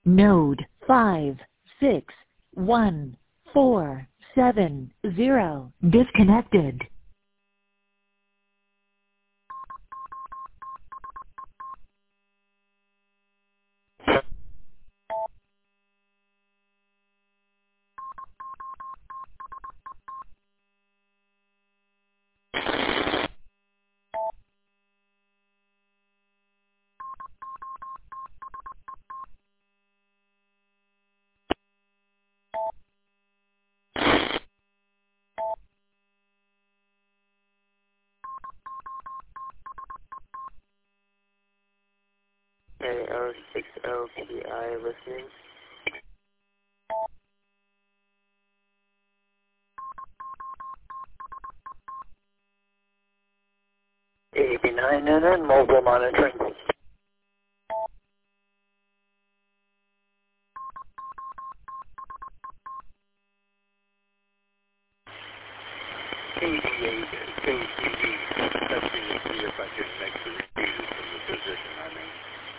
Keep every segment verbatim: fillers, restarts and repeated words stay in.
Node five six one four seven zero disconnected. A O six L P I listening. A B nine N N mobile monitoring. K D eight K T V, testing to see if I can make the repeaters from the position I'm in.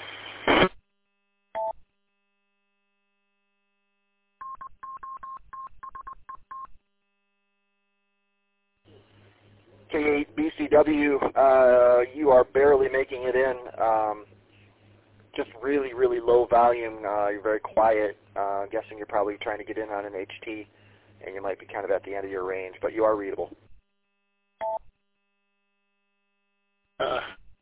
K eight B C W, uh, you are barely making it in. Um, just really, really low volume. Uh, you're very quiet. Uh, I'm guessing you're probably trying to get in on an H T, and you might be kind of at the end of your range, but you are readable. Uh,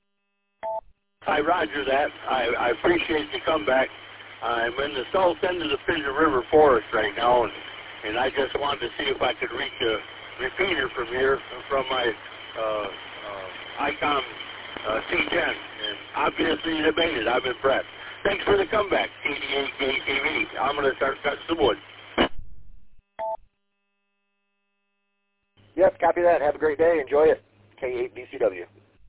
I roger that. I, I appreciate the comeback. I'm in the south end of the Pigeon River Forest right now, and, and I just wanted to see if I could reach a repeater from here, from my uh, uh, ICOM uh, C ten, and obviously you made it. I'm impressed. Thanks for the comeback, K D eight K T V. I'm going to start cutting some wood. Yep, copy that. Have a great day. Enjoy it. K eight B C W.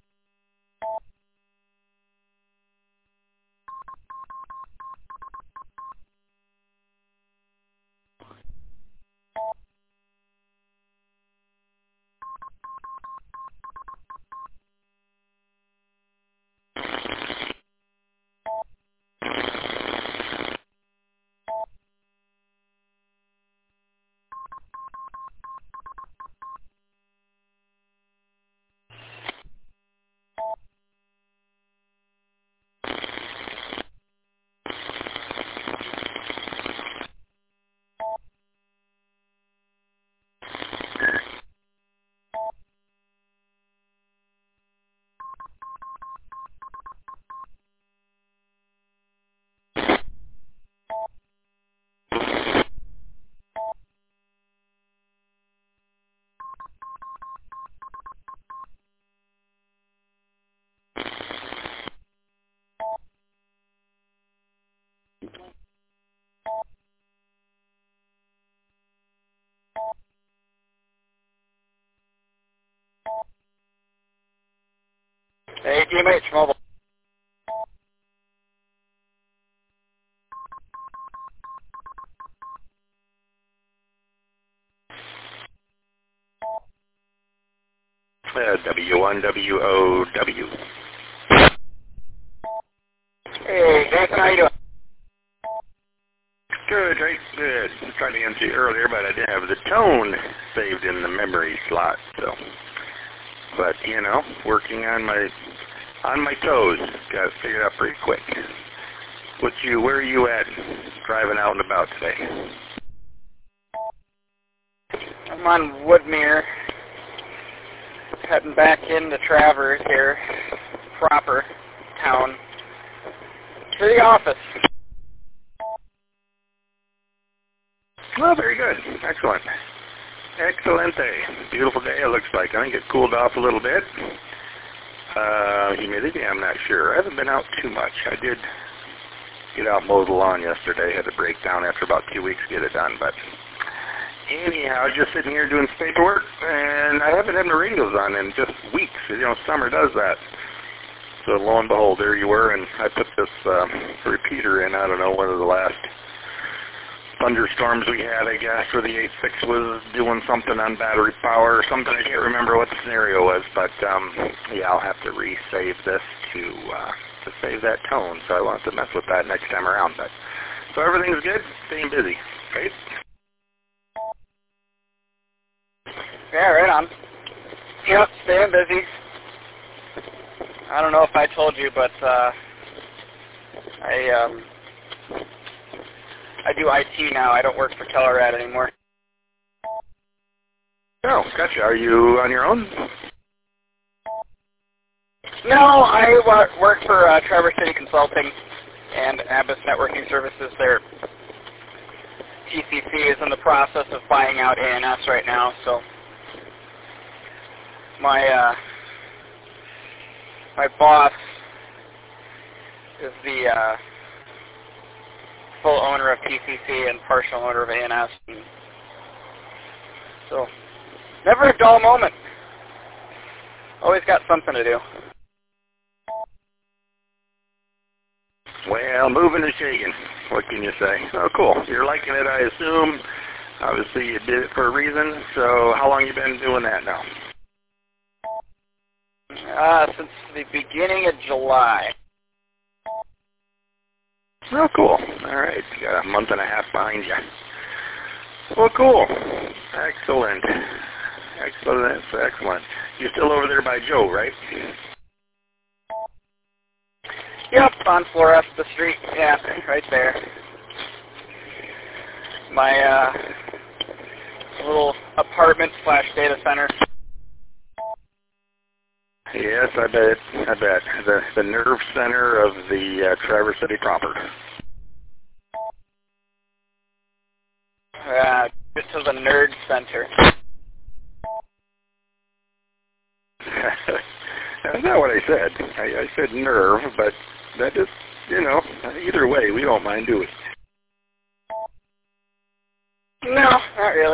Hey, D M H Mobile. Uh, W one W O W. Hey, Jason, how you doing? Good, right? Good. I tried to answer you earlier, but I didn't have the tone saved in the memory slot, so. But, you know, working on my on my toes. Got it figured out pretty quick. What you, where are you at driving out and about today? I'm on Woodmere, heading back into Travers here, proper town, to the office. Oh, very good. Excellent. Excellent day. Beautiful day, it looks like. I think it cooled off a little bit. Uh, humidity, I'm not sure. I haven't been out too much. I did get out and mow the lawn yesterday. Had to break down after about two weeks to get it done. But anyhow, just sitting here doing some paperwork, and I haven't had my radios on in just weeks. You know, summer does that. So lo and behold, there you were, and I put this uh, repeater in. I don't know, one of the last thunderstorms we had, I guess, where the eight six was doing something on battery power or something. I can't remember what the scenario was, but um, yeah, I'll have to resave this to uh, to save that tone. So I won't have to mess with that next time around. But So everything's good, staying busy, right? Yeah, right on. Yep, staying busy. I don't know if I told you, but uh, I um, I do I T now. I don't work for Telrad anymore. Oh, gotcha. Are you on your own? No, I wa- work for uh, Traverse City Consulting and Abbas Networking Services. Their T C C is in the process of buying out A N S right now, so my uh, my boss is the uh, full owner of T C C and partial owner of A N S. And so, never a dull moment. Always got something to do. Well, moving and shaking. What can you say? Oh, cool. You're liking it, I assume. Obviously, you did it for a reason. So how long you been doing that now? Uh, since the beginning of July. Oh, cool. All right. You got a month and a half behind you. Well, cool. Excellent. Excellent. Excellent. You're still over there by Joe, right? Yep, on floor up the street. Yeah, right there. My uh, little apartment slash data center. Yes, I bet. I bet. The the nerve center of the uh, Traverse City proper. Uh, get to the nerd center. That's not what I said. I, I said nerve, but that is, you know, either way, we don't mind, do we? No, not really.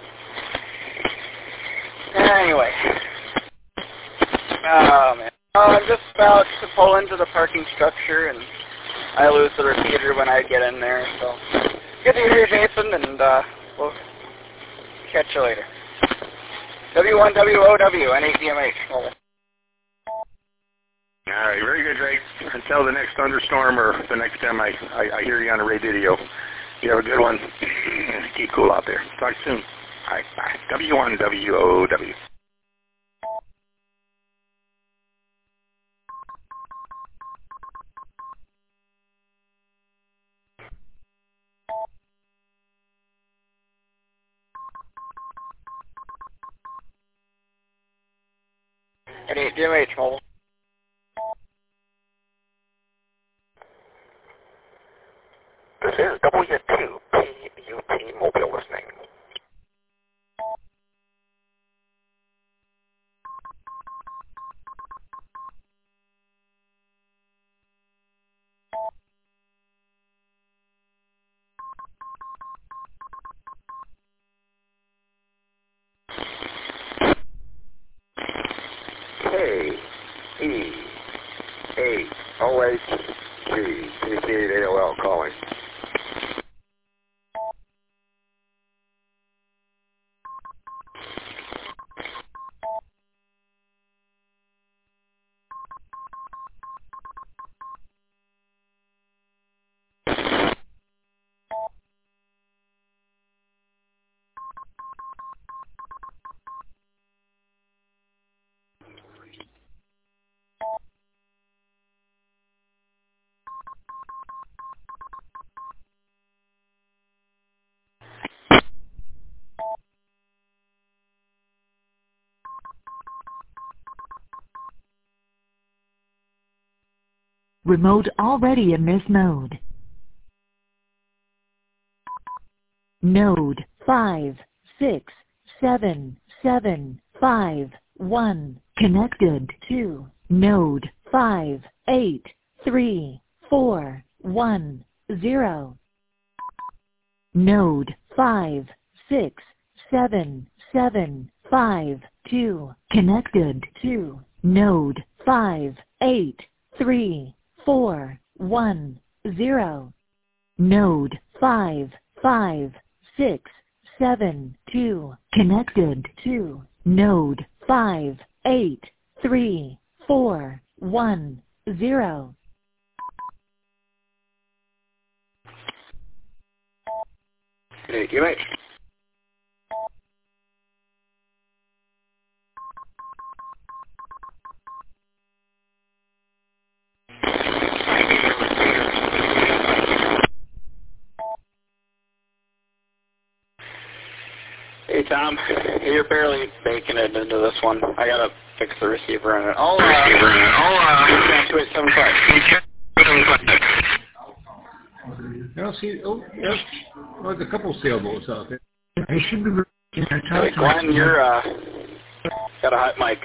Anyway. Oh, man. Oh, I'm just about to pull into the parking structure, and I lose the repeater when I get in there, so good to hear you, Jason, and uh, we'll catch you later. W one W O W, N eight D M H. Over. All right, very good, Drake. Until the next thunderstorm or the next time I, I, I hear you on a radio. You have a good one. Keep cool out there. Talk soon. All right, bye. W one W O W. N eight D M H, mobile. This is W two P U T mobile listening. K E eight O H G C C eight A O L calling. Remote already in this mode. Node five six seven seven five one connected to node five eight three four one zero. Node five six seven seven five two connected to node five eight three four one zero. Node five five six seven two connected to node five eight three four one zero. Hey, you mate. Hey Tom, you're barely making it into this one. I gotta fix the receiver on it. I'll uh, receiver in it. I'll uh, two eight seven five. I don't see. Oh, yes. Oh, there's a couple sailboats out there. I should be. Hey Glenn, you're uh, got a hot mic.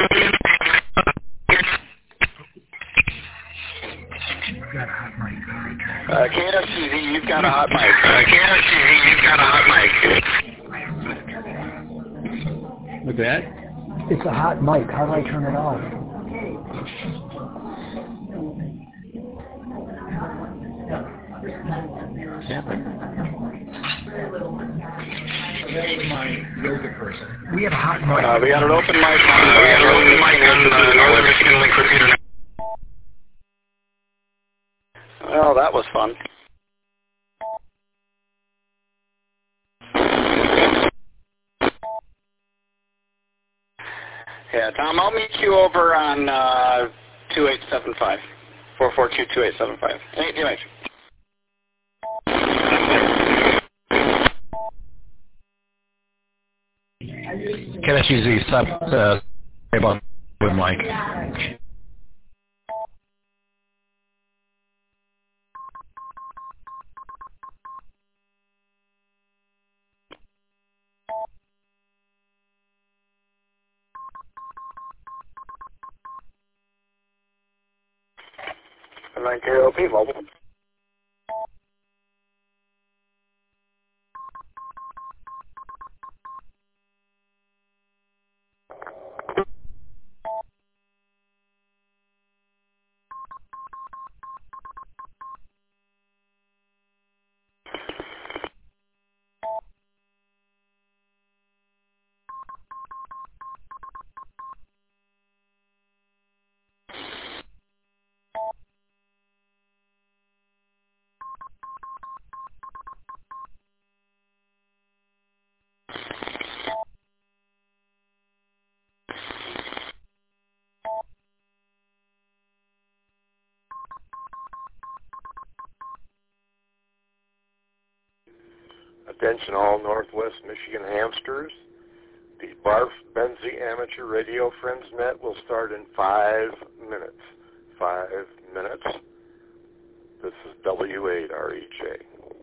Got a hot mic. Uh, K S C Z, you've got a hot mic. Uh, K S C Z, you've got a hot mic. Look at that. It's a hot mic. How do I turn it off? We have a hot mic. Uh, we got an open mic on, uh, we got an open mic on uh, Northern Michigan Link Repeater. Well, that was fun. Yeah, Tom, I'll meet you over on uh, two eight seven five. four four two, two eight seven five. Hey, D M H. Can I use the sub uh, with Mike? nine K O P mobile. Attention all Northwest Michigan hamsters. The Barf Benzie Amateur Radio Friends Net will start in five minutes. Five minutes. This is W eight R E J.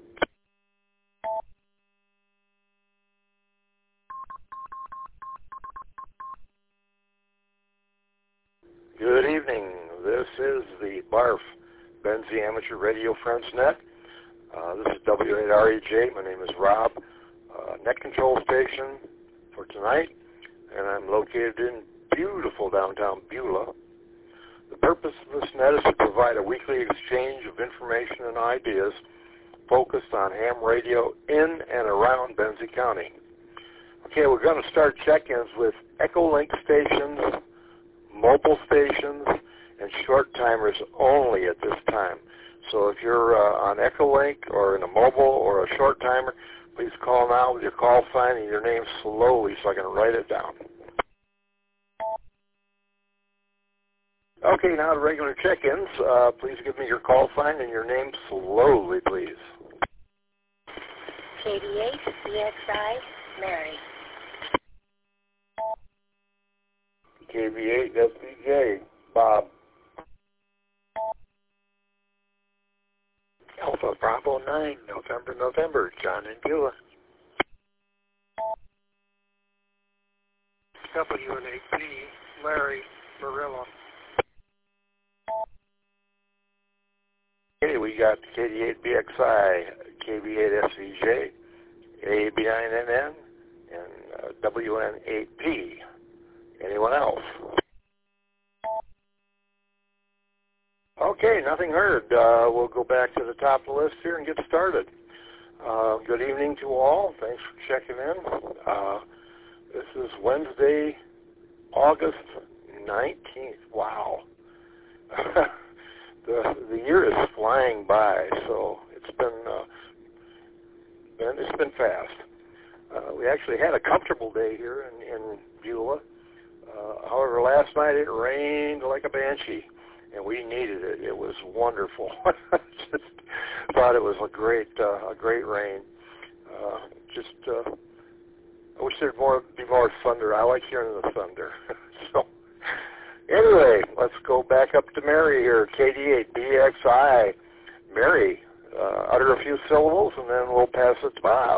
Good evening. This is the Barf Benzie Amateur Radio Friends Net. Uh, this is W eight R E J. My name is Rob. Uh, net control station for tonight, and I'm located in beautiful downtown Beulah. The purpose of this net is to provide a weekly exchange of information and ideas focused on ham radio in and around Benzie County. Okay, we're going to start check-ins with Echolink stations, mobile stations, and short timers only at this time. So if you're uh, on Echolink or in a mobile or a short timer, please call now with your call sign and your name slowly so I can write it down. Okay, now the regular check-ins. Uh, please give me your call sign and your name slowly, please. K D eight, B X I, Mary. K V eight, S B J, Bob. Alpha Bravo nine, November, November, John and Beulah. W N eight P, Larry, Barilla. Okay, we got K D eight B X I, K V eight S V J, A B nine N N, and uh, W N eight P. Anyone else? Okay, nothing heard. Uh, we'll go back to the top of the list here and get started. Uh, good evening to all. Thanks for checking in. Uh, this is Wednesday, August nineteenth. Wow. the the year is flying by, so it's been uh, been it's been fast. Uh, we actually had a comfortable day here in, in Beulah. Uh, however, last night it rained like a banshee, and we needed it. It was wonderful. Just thought it was a great, uh, a great rain. Uh, just, uh, I wish there'd more be more thunder. I like hearing the thunder. So, anyway, let's go back up to Mary here. K D eight B X I. Mary, uh, utter a few syllables, and then we'll pass it to Bob.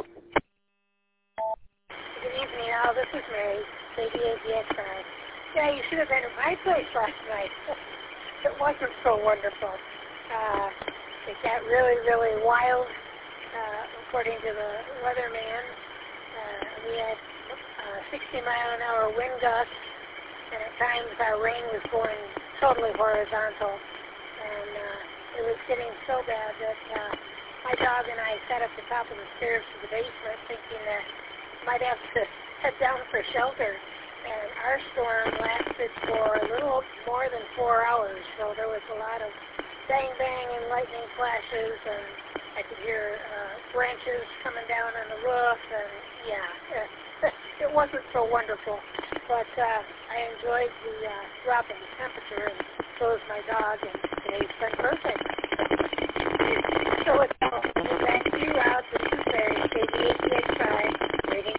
Good evening, all. This is Mary, K D eight B X I. Yeah, you should have been at my place last night. It wasn't so wonderful. Uh, it got really, really wild, uh, according to the weatherman. Uh, we had uh, sixty mile an hour wind gusts, and at times our rain was going totally horizontal. And uh, it was getting so bad that uh, my dog and I sat up the top of the stairs to the basement thinking that might have to head down for shelter. And our storm lasted for a little more than four hours, so there was a lot of bang bang and lightning flashes, and I could hear uh, branches coming down on the roof, and yeah, it wasn't so wonderful. But uh, I enjoyed the uh, drop in the temperature, and so is my dog, and today's been perfect. So it's all back to you, Rob. This is Mary, K D eight B X I, waiting.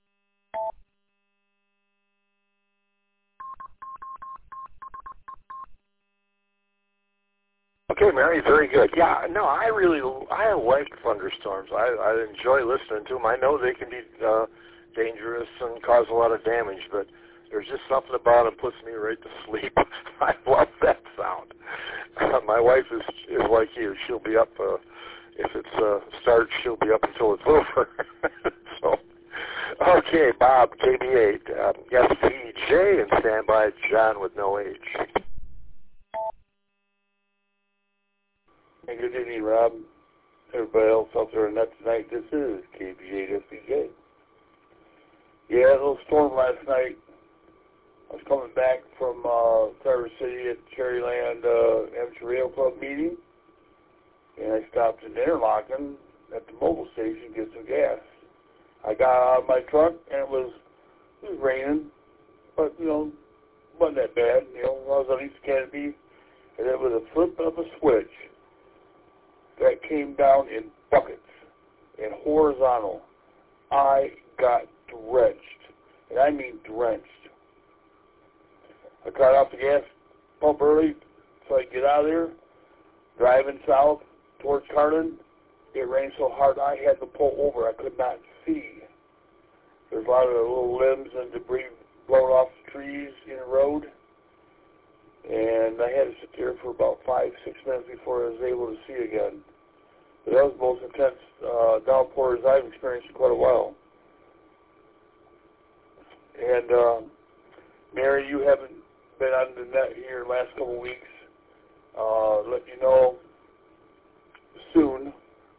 Okay, Mary, very good. Yeah, no, I really, I like thunderstorms. I, I enjoy listening to them. I know they can be uh, dangerous and cause a lot of damage, but there's just something about them that puts me right to sleep. I love that sound. Uh, my wife is is like you. She'll be up, uh, if it's uh, starts, she'll be up until it's over. So, okay, Bob, K B eight, um, S P J, and stand by John with no H. Hey, good evening, Rob. Everybody else out there in that tonight, this is K B eight S P J. Yeah, a little storm last night. I was coming back from uh, Traverse City at Cherryland uh, Amateur Rail Club meeting, and I stopped in Interlaken at the mobile station to get some gas. I got out of my truck, and it was it was raining, but, you know, wasn't that bad. You know, I was on East Canopy, and it was a flip of a switch that came down in buckets and horizontal. I got drenched, and I mean drenched. I got off the gas pump early so I could get out of there, driving south towards Carlin. It rained so hard I had to pull over. I could not see. There's a lot of little limbs and debris blown off the trees in the road, and I had to sit there for about five, six minutes before I was able to see again. But that was the most intense uh, downpours I've experienced in quite a while. And uh, Mary, you haven't been on the net here the last couple of weeks. Uh, let you know soon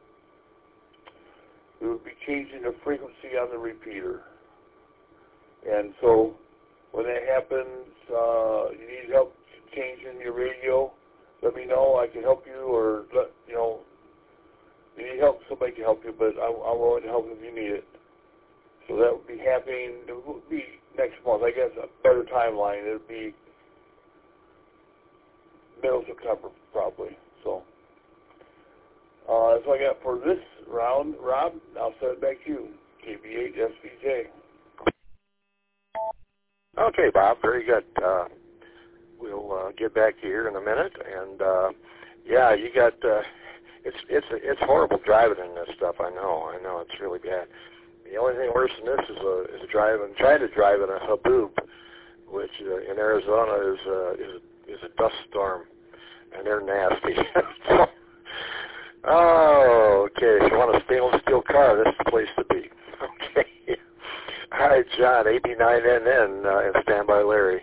we will be changing the frequency on the repeater. And so when that happens, uh, you need help changing your radio, let me know. I can help you, or let you know. If you need help, somebody can help you, but I, I'm willing to help if you need it. So that would be happening. It would be next month. I guess a better timeline. It would be middle of September, probably. So uh, that's all I got for this round, Rob. I'll send it back to you, K B eight S V J. Okay, Bob, very good. Uh, we'll uh, get back to you here in a minute, and uh, yeah, you got. Uh, it's it's it's horrible driving in this stuff. I know, I know, it's really bad. The only thing worse than this is a is a driving, trying to drive in a haboob, which uh, in Arizona is uh, is is a dust storm, and they're nasty. So, oh, okay. If you want a stainless steel car, this is the place to be. Okay. All right, John, A B nine N N, uh, and stand by Larry.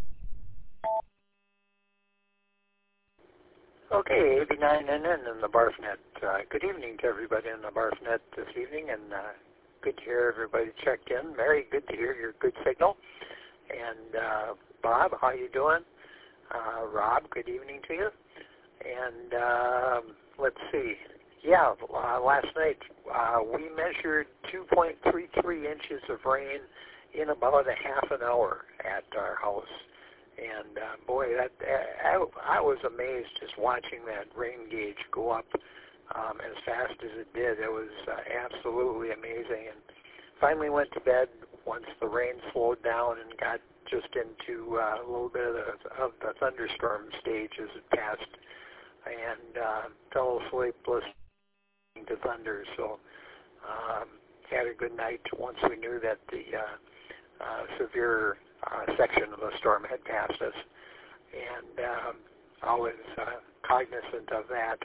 Okay, A B nine N N in the BARFnet. Uh, good evening to everybody in the BARFnet this evening, and uh, good to hear everybody check in. Mary, good to hear your good signal. And uh, Bob, how you doing? Uh, Rob, good evening to you. And um, let's see, yeah, uh, last night uh, we measured two point three three inches of rain in about a half an hour at our house. And uh, boy, that I, I was amazed just watching that rain gauge go up um, as fast as it did. It was uh, absolutely amazing. And finally went to bed once the rain slowed down and got just into uh, a little bit of the, of the thunderstorm stage as it passed, and uh, fell asleep listening to thunder. So um, had a good night once we knew that the uh, uh, severe uh, section of the storm had passed us, and um, always uh, cognizant of that.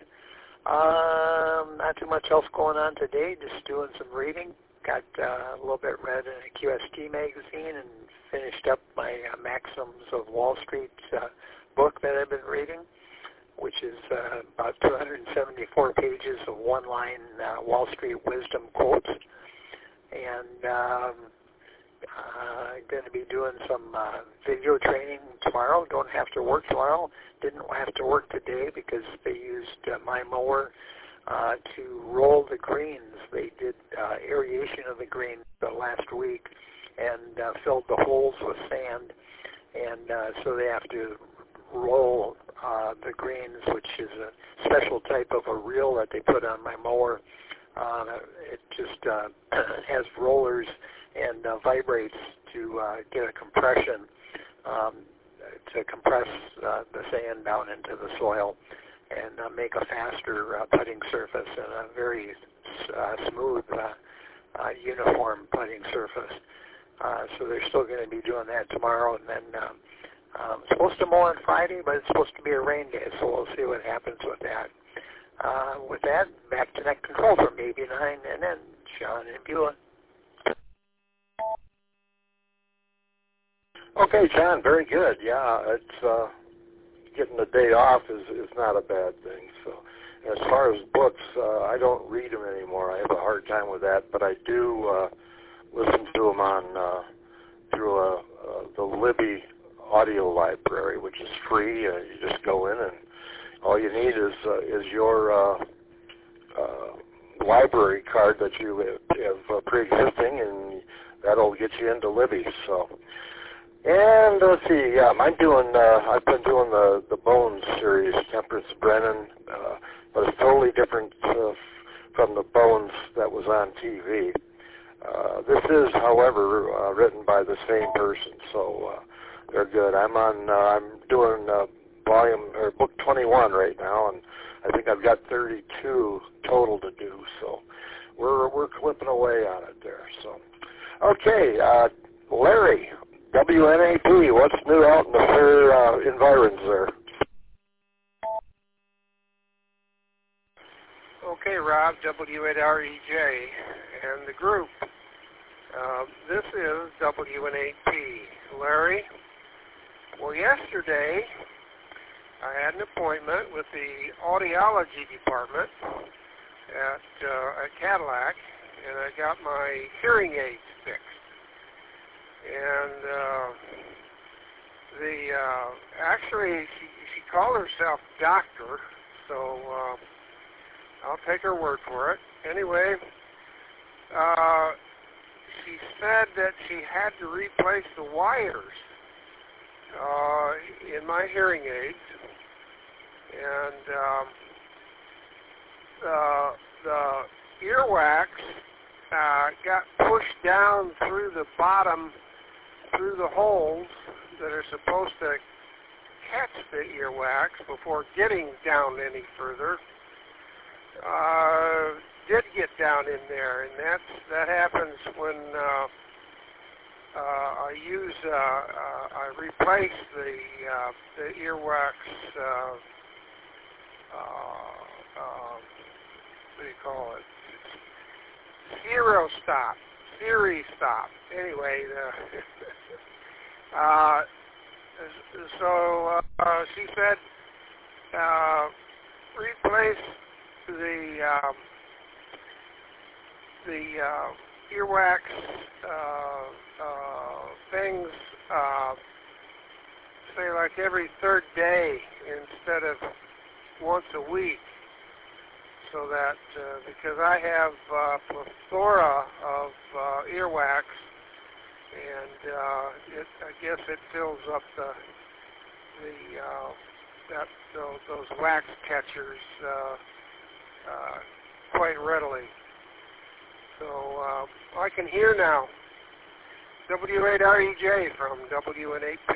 Um, not too much else going on today, just doing some reading. Got uh, a little bit read in a Q S T magazine and finished up my uh, Maxims of Wall Street uh, book that I've been reading, which is uh, about two hundred seventy-four pages of one-line uh, Wall Street wisdom quotes. And um, I'm going to be doing some uh, video training tomorrow. Don't have to work tomorrow. Didn't have to work today because they used uh, my mower uh, to roll the greens. They did uh, aeration of the greens uh, last week and uh, filled the holes with sand. And uh, so they have to roll uh, the greens, which is a special type of a reel that they put on my mower. Uh, it just uh, has rollers and uh, vibrates to uh, get a compression, um, to compress uh, the sand down into the soil and uh, make a faster uh, putting surface and a very uh, smooth, uh, uh, uniform putting surface. Uh, so they're still going to be doing that tomorrow, and then um, um, it's supposed to mow on Friday, but it's supposed to be a rain day, so we'll see what happens with that. Uh, with that, back to Net Control from A B nine, and then John and Beulah. Okay, John, very good. Yeah, it's uh, getting the day off is, is not a bad thing. So as far as books, uh, I don't read them anymore. I have a hard time with that, but I do uh, listen to them on uh, through a, uh, the Libby audio library, which is free. Uh, you just go in, and all you need is uh, is your uh, uh, library card that you have, have uh, pre-existing, and that'll get you into Libby. So. And let's see, yeah, I'm doing, uh, I've been doing the, the Bones series, Temperance Brennan, uh, but it's totally different uh, from the Bones that was on T V. Uh, this is, however, uh, written by the same person, so uh, they're good. I'm on, uh, I'm doing uh, volume, or book twenty-one right now, and I think I've got thirty-two total to do, so we're, we're clipping away on it there. So, okay, uh, Larry, W N A P, what's new out in the fair uh, environs there? Okay, Rob, W N R E J, and the group. Uh, this is W N A P. Larry, well, yesterday I had an appointment with the audiology department at, uh, at Cadillac, and I got my hearing aids fixed. And uh, the uh, actually, she, she called herself doctor, so uh, I'll take her word for it. Anyway, uh, she said that she had to replace the wires uh, in my hearing aids, and um, uh, the earwax uh, got pushed down through the bottom, through the holes that are supposed to catch the earwax before getting down any further. Uh, did get down in there, and that's that happens when uh, uh, I use uh, uh, I replace the uh, the earwax. Uh, uh, uh, what do you call it? Zero stop, series stop. Anyway, uh, uh, so uh, she said uh, replace the um, the uh, earwax uh, uh, things, uh, say like every third day instead of once a week. so that, uh, because I have uh, plethora of uh, earwax, and uh, it, I guess it fills up the, the uh, that, those, those wax catchers uh, uh, quite readily. So uh, I can hear now. W eight R E J from W N eight P.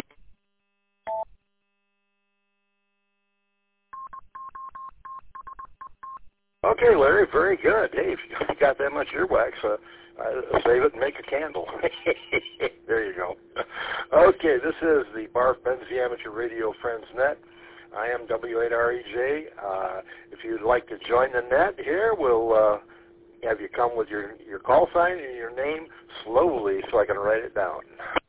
Okay, Larry, very good. Hey, if you got that much earwax, uh, uh, save it and make a candle. There you go. Okay, this is the Barf Benzie Amateur Radio Friends Net. I am W eight R E J. Uh, if you'd like to join the net here, we'll uh, have you come with your, your call sign and your name slowly so I can write it down.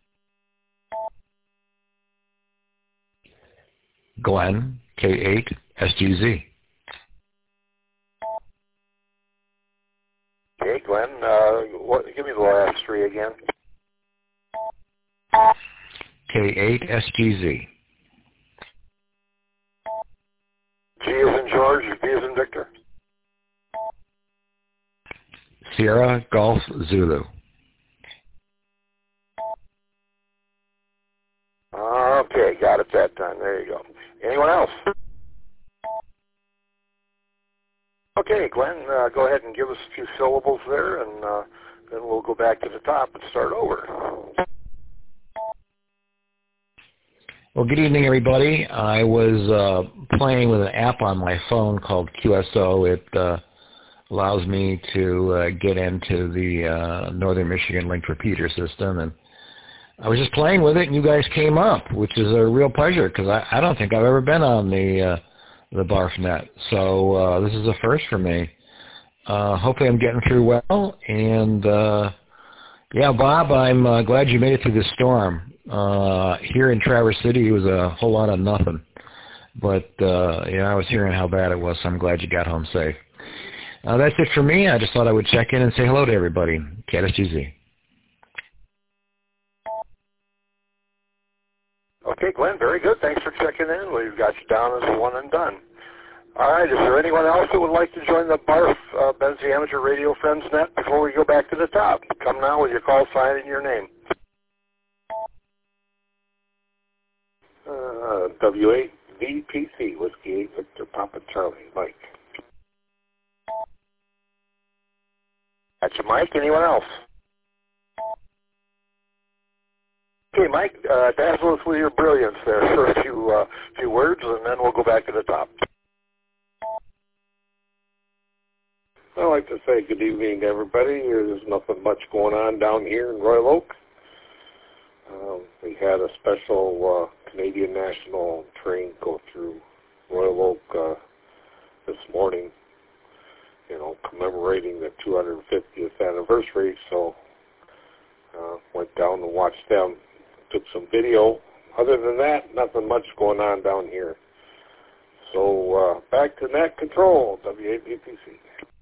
Glenn, K eight S G Z. Okay, Glenn, uh, what, give me the last three again. K eight S G Z. G as in George, V as in Victor. Sierra Golf Zulu. Okay, got it that time. There you go. Anyone else? Okay, Glenn, uh, go ahead and give us a few syllables there, and uh, then we'll go back to the top and start over. Well, good evening, everybody. I was uh, playing with an app on my phone called Q S O. It uh, allows me to uh, get into the uh, Northern Michigan Linked Repeater system, and I was just playing with it, and you guys came up, which is a real pleasure because I, I don't think I've ever been on the uh, the BarfNet, so uh, this is a first for me. Uh, hopefully, I'm getting through well, and uh, yeah, Bob, I'm uh, glad you made it through the storm. Uh, here in Traverse City, it was a whole lot of nothing, but uh, yeah, I was hearing how bad it was, so I'm glad you got home safe. Uh, that's it for me. I just thought I would check in and say hello to everybody. K S G Z. Okay, Glenn, very good. Thanks for checking in. We've got you down as a one and done. All right, is there anyone else that would like to join the Barf uh, Benzie Amateur Radio Friends Net before we go back to the top? Come now with your call sign and your name. Uh, W eight V P C, Whiskey eight Victor Papa Charlie, Mike. That's your Mike. Anyone else? Okay, Mike, uh, dazzle us with your brilliance there for a few, uh, few words, and then we'll go back to the top. I'd like to say good evening to everybody. There's nothing much going on down here in Royal Oak. Um, we had a special uh, Canadian National train go through Royal Oak uh, this morning, you know, commemorating the two hundred fiftieth anniversary, so uh, went down to watch them. Took some video. Other than that, nothing much going on down here. So uh, back to net control, W eight B P C.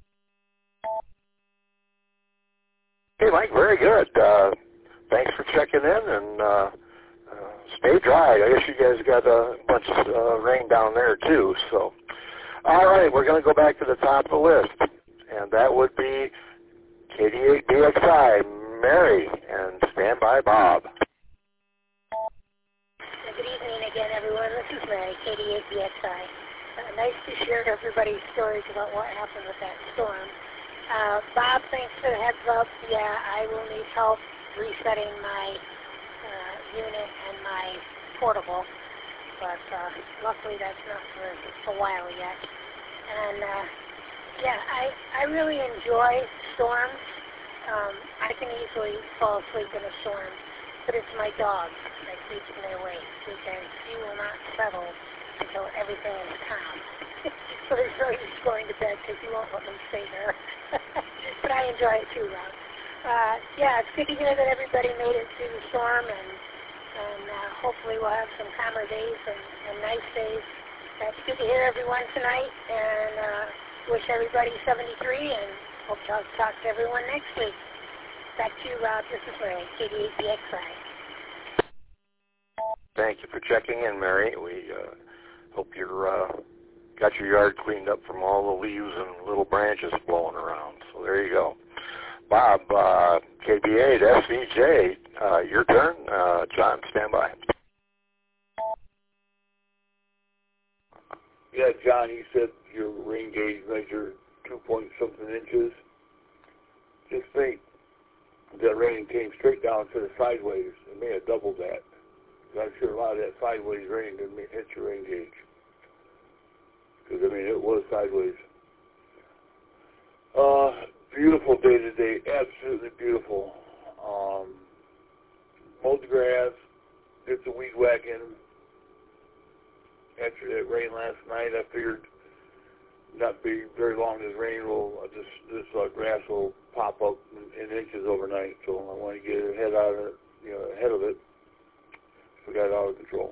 Hey, Mike, very good. Uh, thanks for checking in, and uh, uh, stay dry. I guess you guys got a bunch of uh, rain down there, too. So, all right, we're going to go back to the top of the list, and that would be K D eight B X I, Mary, and stand by, Bob. Good evening again, everyone. This is Mary, K D eight B X I. Uh, nice to share everybody's stories about what happened with that storm. Uh, Bob, thanks for the heads up. Yeah, I will need help resetting my uh, unit and my portable, but uh, luckily that's not for a while yet. And uh, yeah, I, I really enjoy storms. Um, I can easily fall asleep in a storm, but it's my dog that keeps me awake because he will not settle until everything is calm. So there's no use going to bed because he won't let me stay there. But I enjoy it too, Rob. Uh, yeah, it's good to hear that everybody made it through the storm, and and uh, hopefully we'll have some calmer days and, and nice days. Uh, it's good to hear everyone tonight, and uh, wish everybody seventy-three, and hope to talk to everyone next week. Back to you, Rob. This is Mary, K D eight B X I. Thank you for checking in, Mary. We uh, hope you're uh, got your yard cleaned up from all the leaves and little branches blowing around. So there you go. Bob, uh, K B eight S V J, uh, your turn. Uh, John, stand by. Yeah, John, you said your rain gauge measured two point something inches. Just think, that rain came straight down to the sideways. It may have doubled that. I'm sure a lot of that sideways rain didn't hit your rain gauge. Because, I mean, it was sideways. Uh, beautiful day today. Absolutely beautiful. Um, mowed the grass, did the weed whacking. After that rain last night, I figured not be very long this rain will, uh, this, this uh, grass will pop up in, in inches overnight. So I want to get ahead out of it, you know, ahead of it. We got it out of control.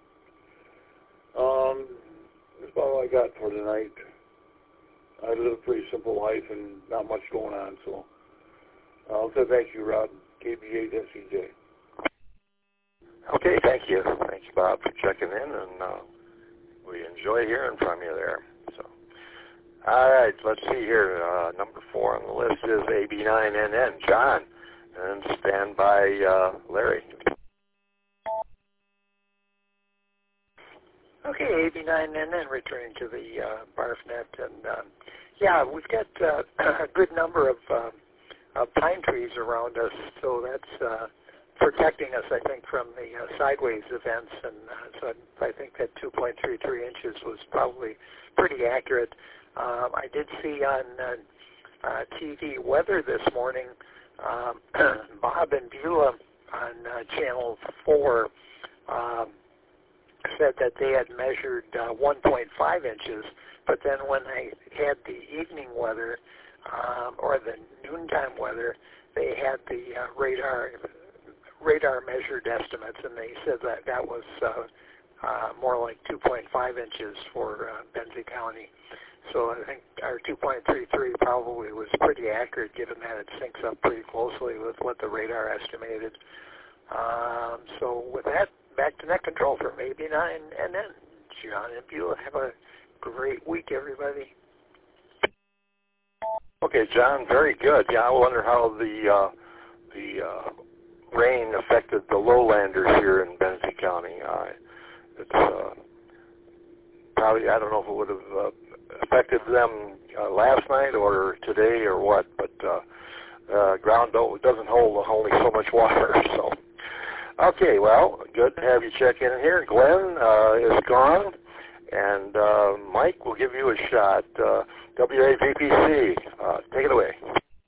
Um, that's about all I got for tonight. I live a pretty simple life and not much going on, so I'll say thank you, Rob. K B eight S E J. Okay, thank you. Thanks, Bob, for checking in, and uh, we enjoy hearing from you there. So, all right, let's see here. Uh, number four on the list is A B nine N N, John, and stand by uh, Larry. Okay, A B nine N N returning to the uh, BARFnet, and uh, yeah, we've got uh, a good number of, uh, of pine trees around us, so that's uh, protecting us, I think, from the uh, sideways events, and uh, so I think that two point three three inches was probably pretty accurate. Um, I did see on uh, uh, T V weather this morning, um, Bob and Beulah on uh, Channel four um, said that they had measured uh, one point five inches, but then when they had the evening weather, um, or the noontime weather, they had the uh, radar radar measured estimates, and they said that that was uh, uh, more like two point five inches for uh, Benzie County. So I think our two point three three probably was pretty accurate, given that it syncs up pretty closely with what the radar estimated. Um, so with that, back to net control from A B nine, and then John and Beulah. Have a great week, everybody. Okay, John, very good. Yeah, I wonder how the uh, the uh, rain affected the lowlanders here in Benzie County. Uh, it's uh, probably, I don't know if it would have uh, affected them uh, last night or today or what, but uh, uh, ground don't, doesn't hold only so much water. So, okay, well, good to have you check in here. Glenn uh, is gone, and uh, Mike will give you a shot. Uh, W A V P C, uh, take it away.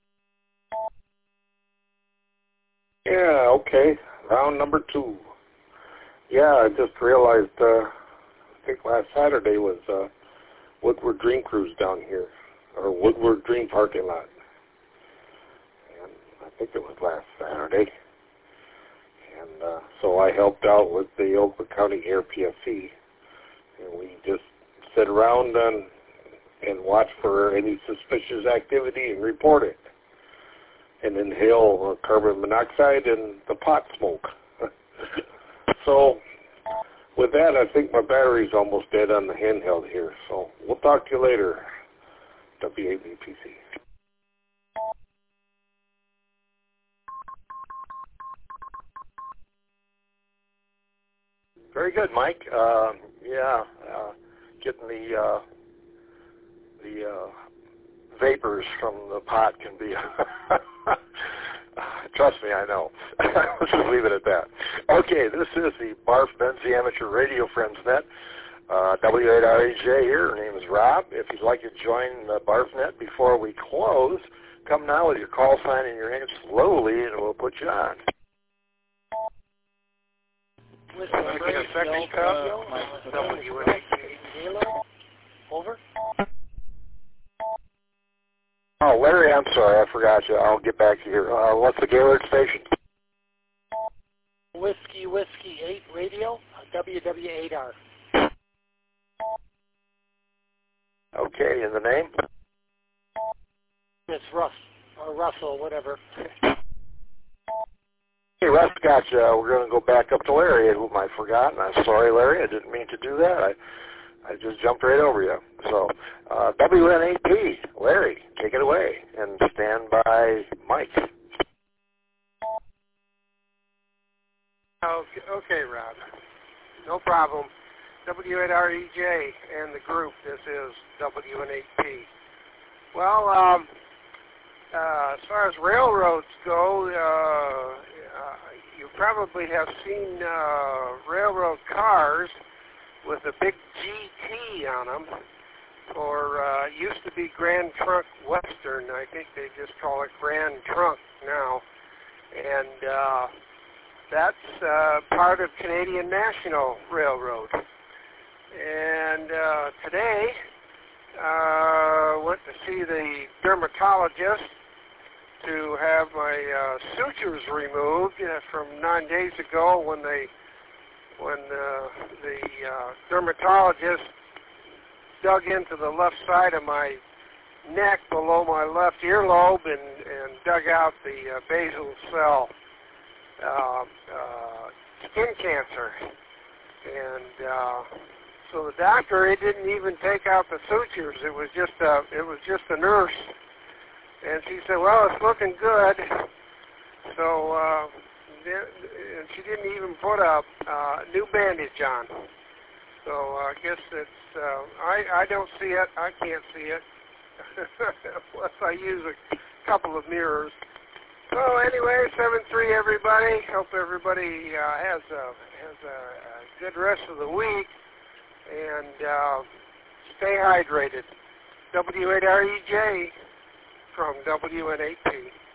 Yeah, okay. Round number two. Yeah, I just realized, uh, I think last Saturday was uh, Woodward Dream Cruise down here, or Woodward Dream Parking Lot. And I think it was last Saturday. And uh, so I helped out with the Oakland County Air P S C. And we just sit around and, and watch for any suspicious activity and report it. And inhale uh, carbon monoxide and the pot smoke. So with that, I think my battery's almost dead on the handheld here. So we'll talk to you later, W A V P C. Very good, Mike. Uh, yeah, uh, getting the uh, the uh, vapors from the pot can be. Trust me, I know. Let's just leave it at that. Okay, this is the Barf Benzie Amateur Radio Friends Net. Uh, W eight R E J here. Her name is Rob. If you'd like to join the BarfNet before we close, come now with your call sign and your name slowly, and we'll put you on. Making a second call. W eight Over. Oh, Larry, I'm sorry. I forgot you. I'll get back to you here. Uh, what's the Gaylord station? Whiskey Whiskey eight Radio, W W eight R. Okay, and the name? It's Russ, or Russell, whatever. Hey, Russ, gotcha. We're going to go back up to Larry, whom I forgot, and I'm sorry, Larry. I didn't mean to do that. I I just jumped right over you. So, uh, W N eight P, Larry, take it away, and stand by Mike. Okay, okay, Rob. No problem. W eight R E J and the group. This is W N eight P. Well, um, uh, as far as railroads go, uh, uh, you probably have seen uh, railroad cars with a big G T on them. Or uh, used to be Grand Trunk Western. I think they just call it Grand Trunk now. And uh, that's uh, part of Canadian National Railroad. And uh, today, uh, went to see the dermatologist to have my uh, sutures removed uh, from nine days ago when they, when uh, the uh, dermatologist dug into the left side of my neck below my left earlobe and, and dug out the uh, basal cell uh, uh, skin cancer. And uh, so the doctor, he didn't even take out the sutures. It was just a, it was just a nurse. And she said, well, it's looking good. So, uh, and she didn't even put a uh, new bandage on. So uh, I guess it's, uh, I, I don't see it. I can't see it. Unless I use a couple of mirrors. So anyway, seven three everybody. Hope everybody uh, has, a, has a, a good rest of the week. And uh, stay hydrated. W eight R E J from W N eight P.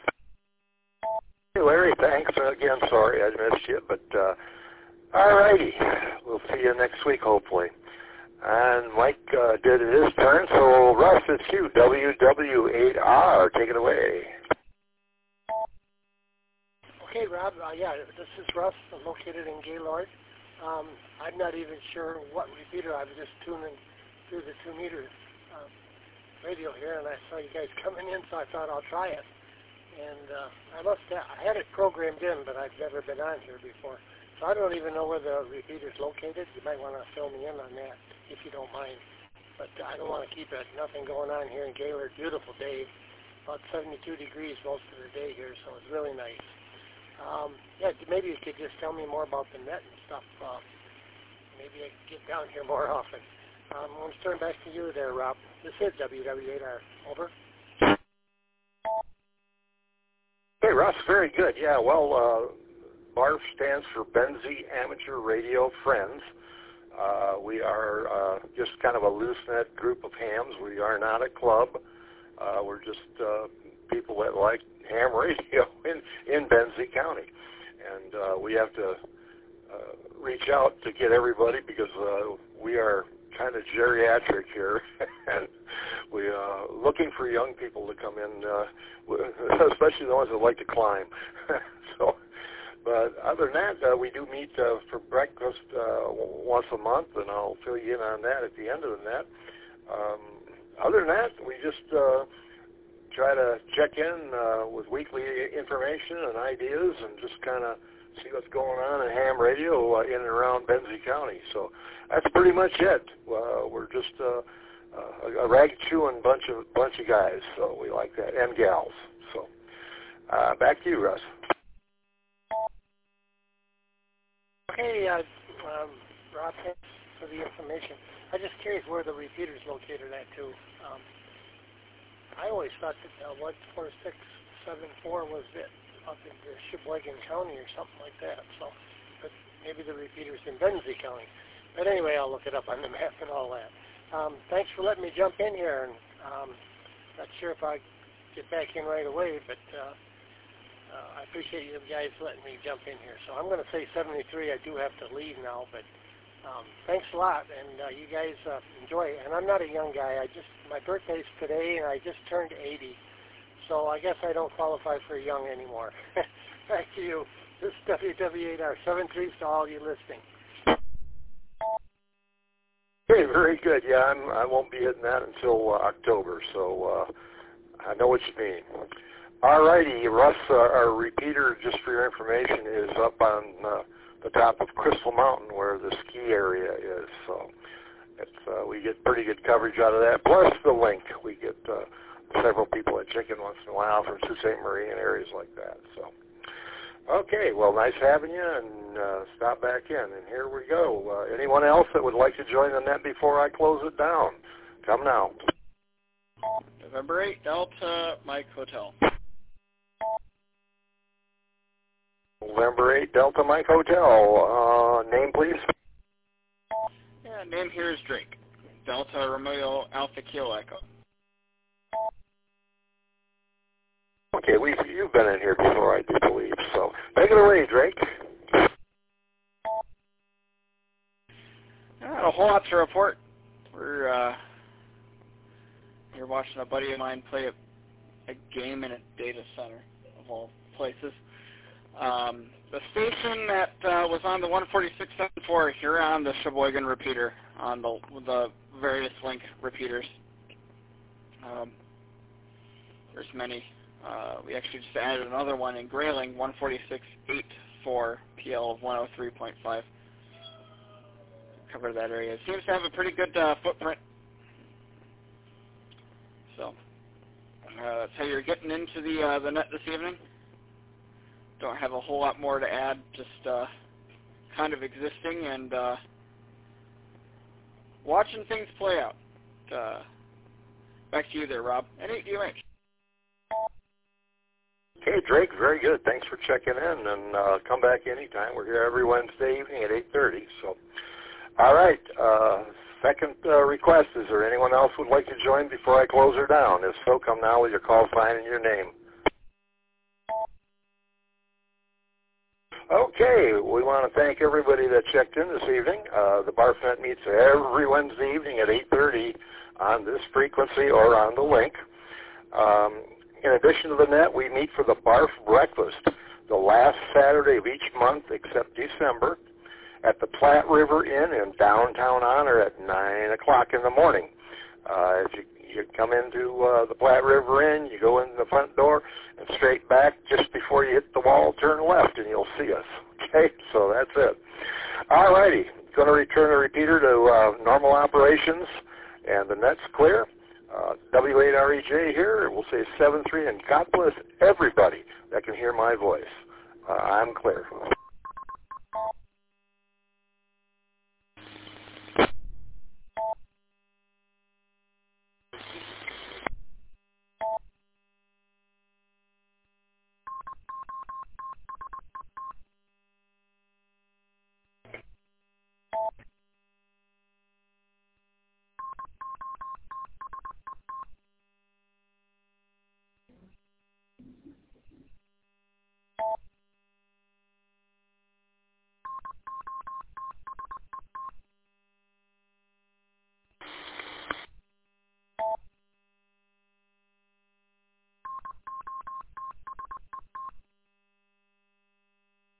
Hey Larry, thanks. Uh, again, sorry I missed you, but uh, all righty. We'll see you next week, hopefully. And Mike uh, did his turn, so Russ, it's you, W W eight R. Take it away. Okay, Rob. Uh, yeah, this is Russ. I'm located in Gaylord. Um, I'm not even sure what repeater. I was just tuning through the two-meter uh, radio here, and I saw you guys coming in, so I thought I'll try it. And uh, I must have, I had it programmed in, but I've never been on here before. So I don't even know where the repeater's located. You might want to fill me in on that, if you don't mind. But I don't want to keep it. Nothing going on here in Gaylord. Beautiful day. About seventy-two degrees most of the day here, so it's really nice. Um, yeah, maybe you could just tell me more about the net and stuff. Uh, maybe I could get down here more often. Um, I'm going to turn back to you there, Rob. This is W W eight R. Over. Hey, Russ, very good. Yeah, well, uh, B A R F stands for Benzie Amateur Radio Friends. Uh, we are uh, just kind of a loose-knit group of hams. We are not a club. Uh, we're just uh, people that like ham radio in, in Benzie County. And uh, we have to uh, reach out to get everybody because uh, we are kind of geriatric here. And we are uh, looking for young people to come in, uh, especially the ones that like to climb. so, But other than that, uh, we do meet uh, for breakfast uh, once a month, and I'll fill you in on that at the end of the net. Um, other than that, we just uh, try to check in uh, with weekly information and ideas and just kind of see what's going on in ham radio uh, in and around Benzie County. So that's pretty much it. Uh, we're just uh, uh, a rag-chewing bunch of bunch of guys, so we like that, and gals. So uh, back to you, Russ. Okay, uh, um, Rob, thanks for the information. I'm just curious where the repeater's located at, too. Um, I always thought that uh, one four six seven four was it up in uh, Sheboygan County or something like that. So, but maybe the repeater's in Benzie County. But anyway, I'll look it up on the map and all that. Um, thanks for letting me jump in here. And um, not sure if I get back in right away, but uh, uh, I appreciate you guys letting me jump in here. So I'm going to say seventy-three. I do have to leave now, but um, thanks a lot, and uh, you guys uh, enjoy it. And I'm not a young guy. I just my birthday's today, and I just turned eighty. So I guess I don't qualify for young anymore. Back to you. This is W W eight R. seven three to all you listening. Okay, very good. Yeah, I'm, I won't be hitting that until uh, October, so uh, I know what you mean. All righty, Russ, uh, our repeater, just for your information, is up on uh, the top of Crystal Mountain where the ski area is. So It's uh, we get pretty good coverage out of that. Plus the link, we get uh, several people that check in once in a while from Sault Ste. Marie and areas like that. So, okay, well, nice having you, and uh, stop back in. And here we go. Uh, anyone else that would like to join the net before I close it down? Come now. November eighth, Delta Mike Hotel. November eighth, Delta Mike Hotel. Uh, name, please. Yeah, name here is Drake. Delta Romeo Alpha Kilo Echo. Okay, we you've been in here before, I do believe. So take it away, Drake. Not a whole lot to report. We're uh, here watching a buddy of mine play a, a game in a data center, of all places. Um, the station that uh, was on the one forty-six point seven four here on the Sheboygan repeater, on the the various link repeaters. Um, there's many. Uh, we actually just added another one in Grayling, one forty-six point eight four P L of one oh three point five. Cover that area. It seems to have a pretty good uh, footprint. So uh, that's how you're getting into the uh, the net this evening. Don't have a whole lot more to add, just uh, kind of existing and uh, watching things play out. Uh, back to you there, Rob. N eight D O H. Okay, Drake, very good. Thanks for checking in, and uh, come back anytime. We're here every Wednesday evening at eight thirty. So, all right, uh, second uh, request, is there anyone else who would like to join before I close her down? If so, come now with your call sign and your name. Okay, we want to thank everybody that checked in this evening. Uh, the BARFnet meets every Wednesday evening at eight thirty on this frequency or on the link. Um, in addition to the net, we meet for the BARF Breakfast the last Saturday of each month except December at the Platte River Inn in downtown Honor at nine o'clock in the morning. Uh, if you, you come into uh, the Platte River Inn, you go in the front door and straight back just before you hit the wall, turn left, and you'll see us. Okay, so that's it. All righty, going to return the repeater to uh, normal operations, and the net's clear. Uh, W eight R E J here. We'll say seven three, and God bless everybody that can hear my voice. Uh, I'm clear.